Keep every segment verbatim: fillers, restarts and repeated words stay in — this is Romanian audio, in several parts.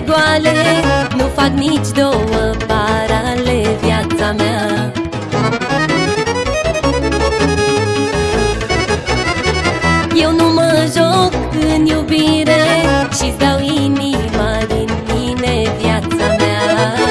goale, nu fac nici două parale viața mea. Eu nu mă joc în iubire și-ți dau inima din mine, viața mea.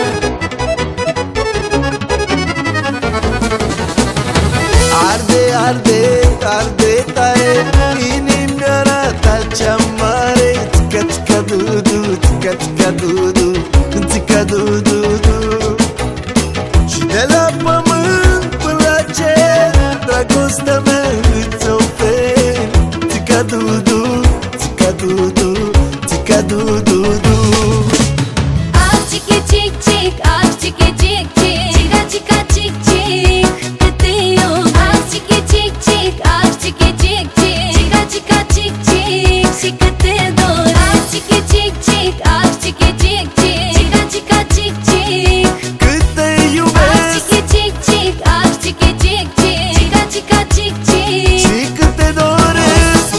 Arde, arde, arde tare inimioara ta cea mare. Țica, țica, du-du, țica, țica, du-du, țica, du-du-du. Și de la pământ până la cer dragostea mea îți ofer. Țica, du-du, țica, du-du, țica, du-du-du. Ah, cic, cic, cic, ah, cic, cic, cic, cica, cica, cic, cic, că te iub. Ah, cic, cic, cic, ah, cic, cic, cic, cica, cica, cic, cic, și că te dor. Ah, cic, cic, cic, ah, cic, cic, cic, cica, cica, cic, cic, Cât te ah, iubesc cic, cic, cic, ah, cic, cic, cic, cica, cica, cic, cic. și cât te doresc.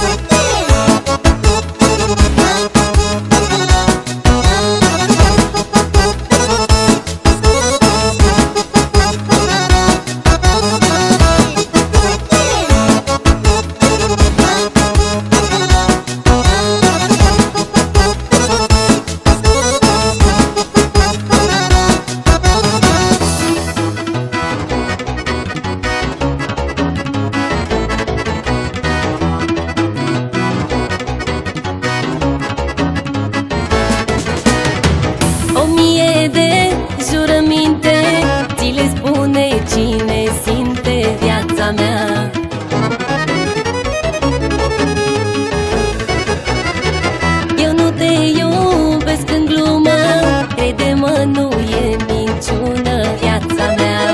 O mie de jurăminte ți le spune cine simte viața mea. Eu nu te iubesc în glumă, crede-mă, nu e minciună, viața mea.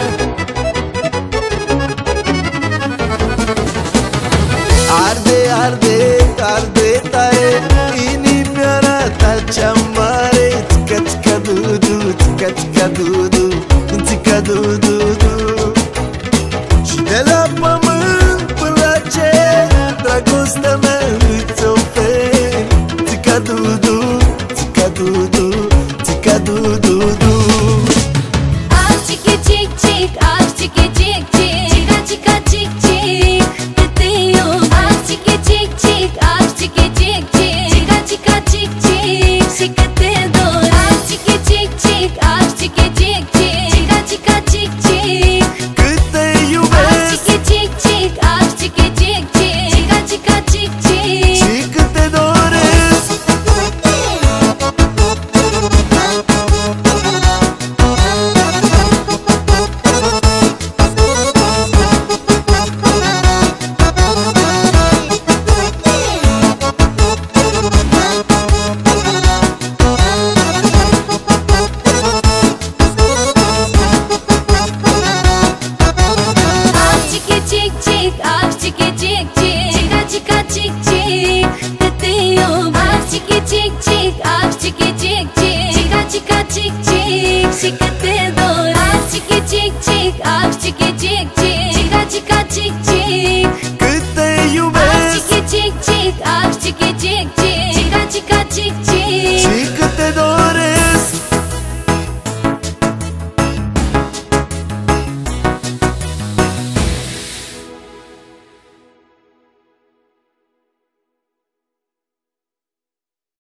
Arde, arde, arde tare inimioara ta cea mare. Țica, țica, du-du, țica, țica, du-du, țica, du-du-du. Și de la pământ până la cer dragostea mea îți ofer. Țica, du-du, țica, du-du, țica, du-du-du. Ah, cic, cic, cic, ah, cic, cic, cic, cica, cica, cic, cic, că te iub. Ah, cic, cic, cic, ah, cic, cic, cic, cica, cica, cic, cic, și că te dor. Ah, cic, cic, cic, ah, cic, cic, cic, cica, cica, cic, cic, Cât te ah, iubesc cic, cic, cic, ah, cic, cic, cic, cica, cica, cic, cic. și cât te doresc. Ah, cic, cic, cic, ah, cic, cic, cic, cica, cica, cic, cic, că te iub. Ah, cic, cic, cic, ah, cic, cic, cic, cica, cica, cic, cic, și că te dor. Ah, cic, cic, cic, ah, cic,